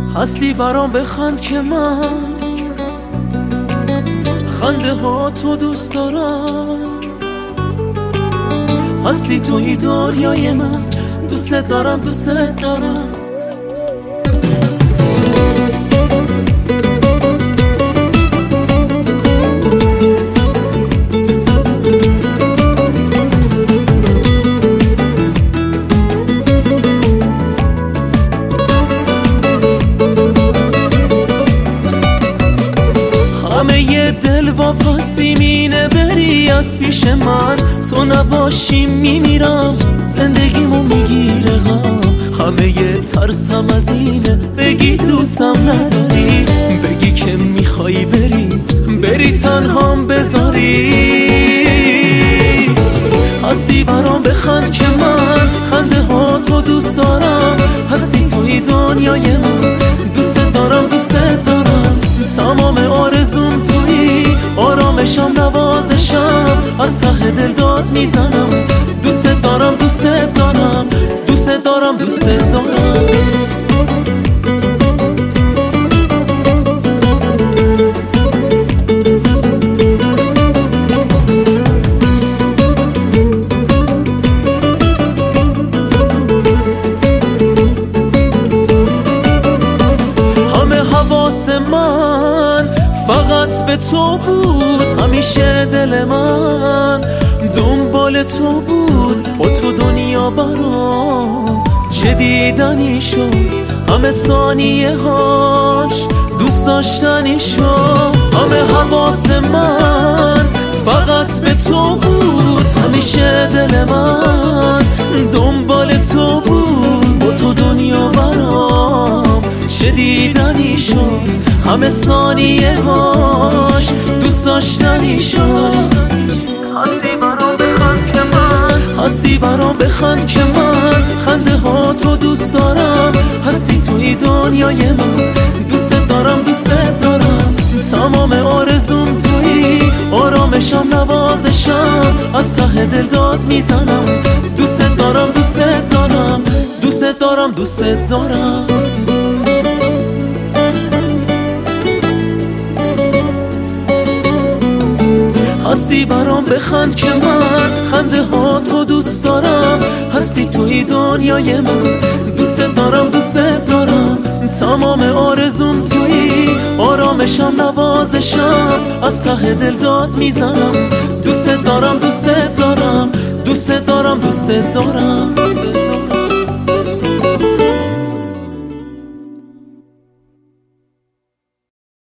هستی برام بخند که من خنده ها تو دوست دارم. هستی توی دنیای من، دوست دارم دوست دارم. همه دل واپسی مینه بری از پیش من، تو نباشی میمیرم زندگیمو میگیره غم. همه ترسم از اینه بگی دوستم نداری، بگی که میخوای بری تنهام بذاری. هستی برام بخند که من خنده ها تو دوست دارم. هستی توی دنیای من، دوست دارم دوست دارم. تمام آرزوم تویی، آرامشم نوازشم، از ته دل داد میزنم. دوست دارم دوست دارم دوست دارم دوست دارم. حواس من فقط به تو بود، همیشه دل من دنبال تو بود. با تو دنیا برام چه دیدنی شد، همه ثانیه هاش دوست داشتنی شد. همه حواس من فقط به تو بود، همیشه دل من دنبال تو بود. با تو دنیا برام چه دیدنی شد، همه ثانیه هاش دوست داشتنی شد. هستی برام بخند که من، هستی برام بخند که من خنده ها تو دوست دارم. هستی توی دنیای من، دوست دارم دوست دارم. تمام آرزوم توی، آرامشم نوازشم، از ته دل داد میزنم. دوست دارم دوست دارم دوست دارم دوست دارم. هستی برام بخند که من خنده ها تو دوست دارم. هستی توی دنیای من، دوست دارم دوست دارم. تمام آرزوم توی، آرامشم نوازشم، از ته دل داد میزنم. دوست دارم دوست دارم دوست دارم دوست دارم.